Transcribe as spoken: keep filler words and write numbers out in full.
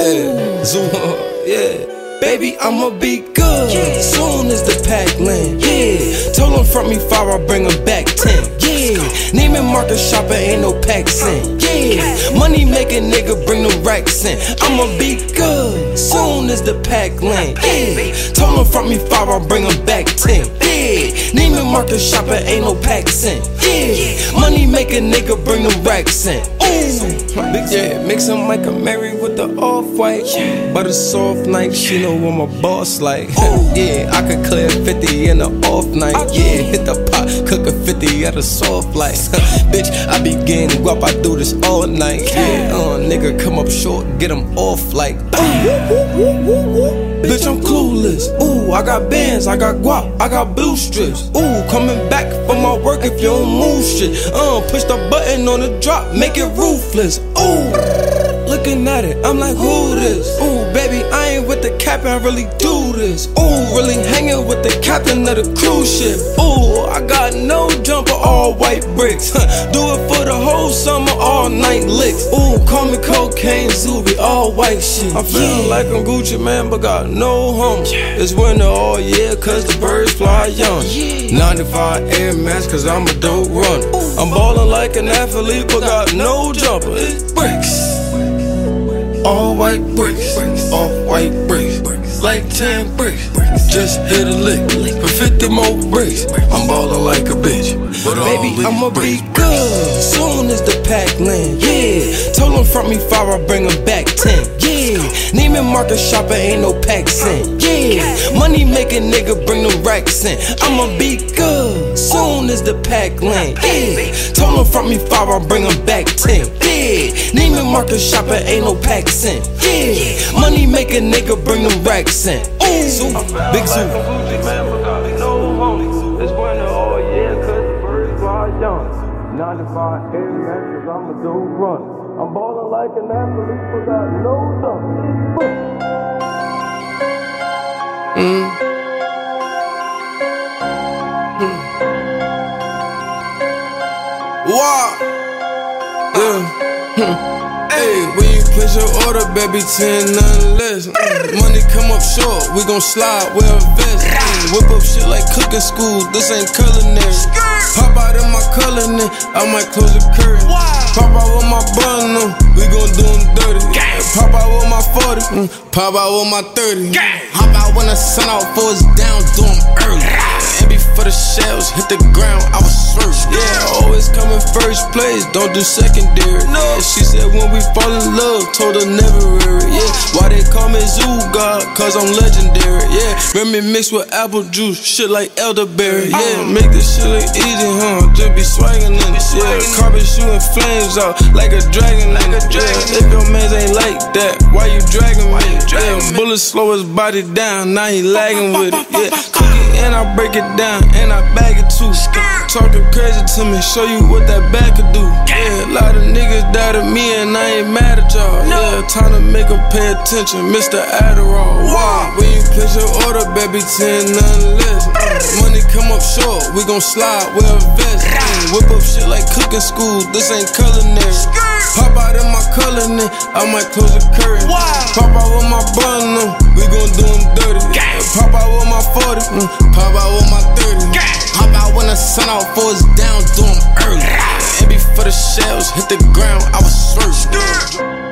Yeah, Zoom, yeah. Baby, I'ma be good soon as the pack land. Yeah, told him from me five, I bring him back ten. Yeah, Neiman Marcus shopper ain't no packs in. Yeah, money making nigga bring them racks in. I'ma be good soon as the pack land. Yeah, told him from me five, I bring him back ten. Yeah, Neiman Marcus shopper ain't no packs in. Yeah, money making nigga bring them racks in. Ooh, big yeah, mix him like a Mary with the off-white, but a soft night, she know what my boss like. Yeah, I could clear fifty in the off night. Yeah, hit the pot, cook a fifty at a soft light. Bitch, I be getting guap, I do this all night. Yeah, uh, nigga come up short, get him off like. Bitch, I'm clueless. Ooh, I got bands, I got guap, I got blue strips. Ooh, coming back for my work if you don't move shit. Uh, push the button on the drop, make it ruthless. Ooh, looking at it, I'm like, who this? Ooh, baby, I ain't with the captain, I really do this. Ooh, really hanging with the captain of the cruise ship. Ooh, I got no jumper, all white bricks. Do it for the whole summer, all night licks. Ooh, call me cocaine Zuby, all white shit. I'm feeling like I'm Gucci, man, but got no home. It's winter all year, cause the birds fly young. ninety-five Air Max, cause I'm a dope runner. I'm ballin' like an athlete, but got no jumper. It's bricks. All white bricks, off white bricks, like ten bricks. Just hit a lick for fifty more bricks. I'm ballin' like a bitch, but baby, I'ma be good soon as the pack land. Yeah, told him from me five, I bring him back ten. Yeah, Neiman Marcus shopper ain't no packs in. Yeah, money making nigga bring them racks in. I'ma be good soon as the pack land. Yeah, told him from me five, I bring him back ten. Yeah, Neiman Marcus shopper ain't no packs in. Yeah, money making nigga bring them racks in. Ooh, big zoo. It's winter all year, cause the birds fly young. ninety-five Air Max, cause I'm a dope runner. I'm ballin' like an athlete, but got no jump. Mm. Mm. Wow. Yeah. Hmm. Hey, when you place your order, baby, ten, nothing less. Mm. Money come up short, we gon' slide, wear a vest. Mm. Whip up shit like cooking school, this ain't culinary. Pop out in my culinary, I might close the curtain. Pop out with my bun, no, we gon' do them dirty. Pop out with my forty, mm. Pop out with my thirty. Hop out when the sun out, fours down, do them early. And before the shells hit the ground, I was first. Yeah, always come in first place, don't do secondary. No, yeah, she said when we fall in love, told her never worry. Yeah, why they call me Zoo God? Cause I'm legendary. Yeah, Remy mixed with apple juice, shit like elderberry. Yeah, make this shit look easy, huh? Just be swaggin' in it. Yeah, carpet shooting flames out like a dragon in it. Yeah, if your mans ain't like that, why you dragging me? Yeah, bullet slow his body down, now he lagging with it. Yeah, cookie and I break it down, and I bag it too. Talking crazy to me, show you what that bag could do. Yeah, a lot of niggas died at me and I ain't mad at y'all. Yeah, time to make them pay attention, Mister Adderall. Wow, when you place your order, baby, ten, nothing less. Money come up short, we gon' slide, wear a vest. Whip up shit like cooking school, this ain't culinary. Pop out in my culinary, I might close the curtain. Pop out with my bun, no, we gon' do them dirty. Pop out with my forty, mm, pop out with my thirty. Hop out when the sun out, fours down, do them early. And before the shells hit the ground, I was first.